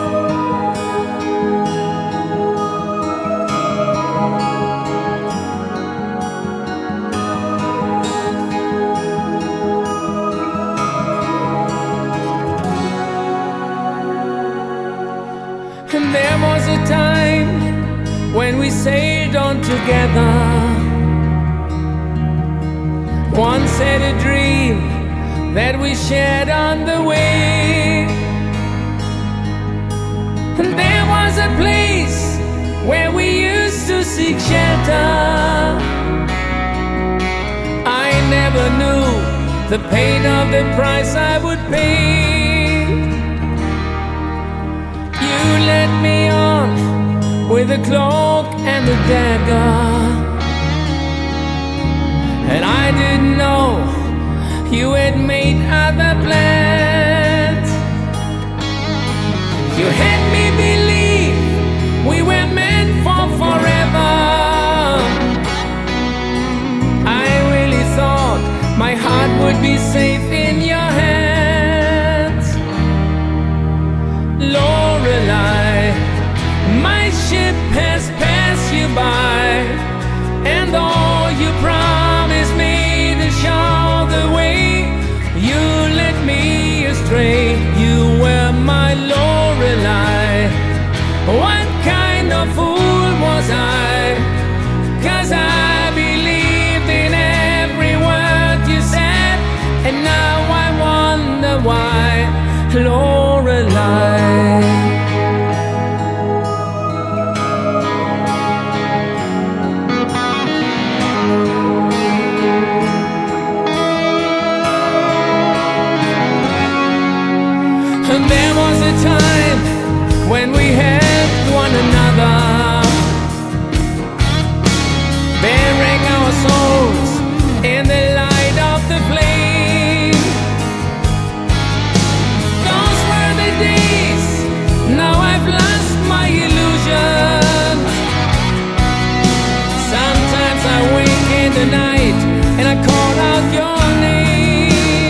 And there was a time when we sailed on together. Once had a dream that we shared on the way. And there was a place where we used to seek shelter. I never knew the pain of the price I would pay. You led me on with a cloak and a dagger, and I didn't know you had made other plans. You had me believe we were meant for forever. I really thought my heart would be safe in your hands. Lorelei, my ship has passed you by, and all you promised me to show the way, you led me astray. You were my Lorelei. What kind of fool was I? 'Cause I believed in every word you said, and now I wonder why, Lorelei. There was a time when we helped one another, bearing our souls in the light of the flame. Those were the days, now I've lost my illusion. Sometimes I wake in the night and I call out your name.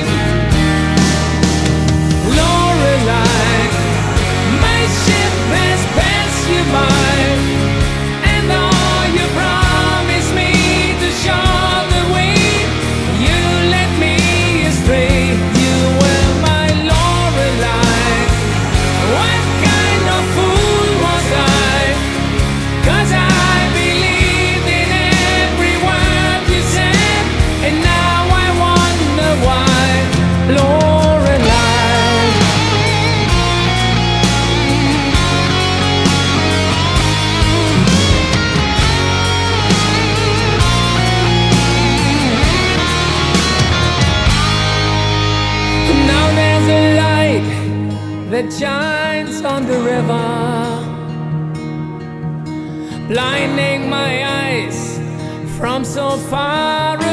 Lorelei, my ship has passed you by, and all you promised me to show the way, you led me astray. You were my Lorelei. What kind of fool was I? 'Cause I believed in every word you said, and now I wonder why, Lorelei. Now there's a light that shines on the river, blinding my eyes from so far